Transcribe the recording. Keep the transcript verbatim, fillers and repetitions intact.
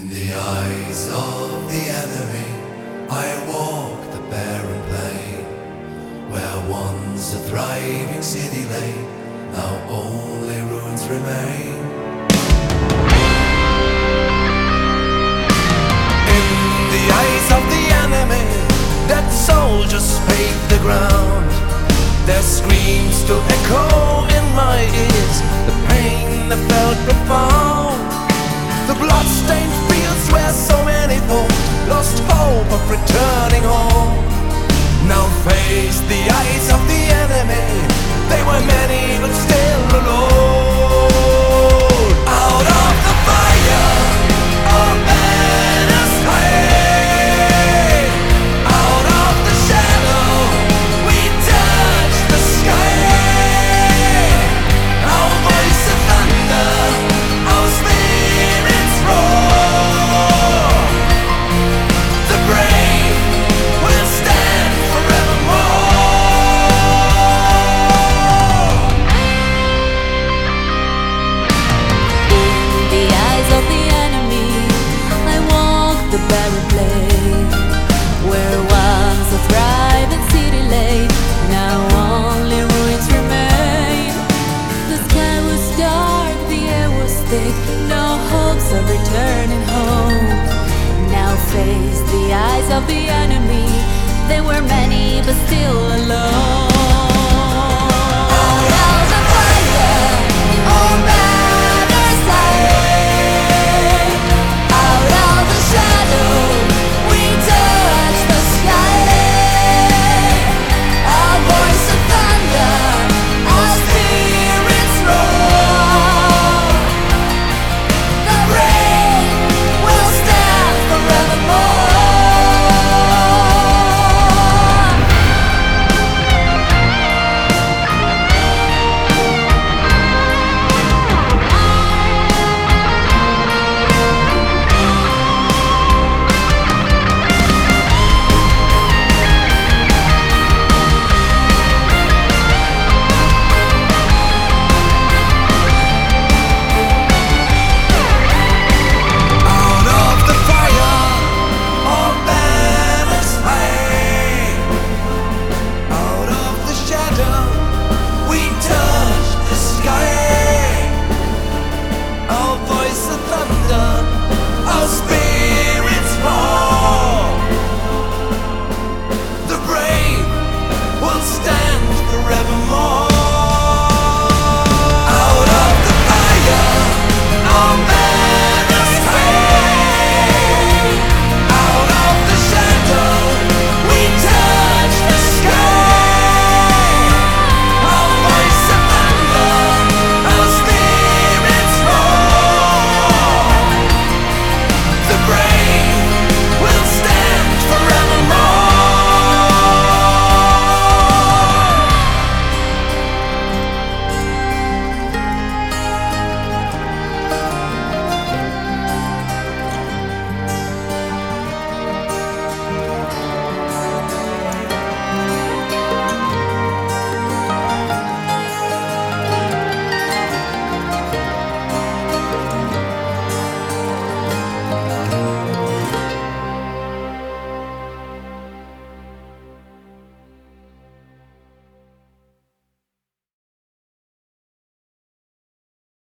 In the eyes of the enemy, I walk the barren plain, where once a thriving city lay, now only ruins remain. In the eyes of the enemy, that soldiers paved the ground. Their screams still echo in my ears, the pain I felt profound. The blood-stained fields where so many folk lost hope of returning home now face the eyes of the enemy. They were many but still alone. Out of the fire, our banners high. Out of the shadow, we touch the sky. Our voice of thunder, our spirits roar. The brave will stand forevermore. In the eyes of the enemy, I walk the barren plain, where once a thriving city lay, now only ruins remain. The sky was dark, the air was thick, no hopes of returning home. Now face the eyes of the enemy. They were many but still alone.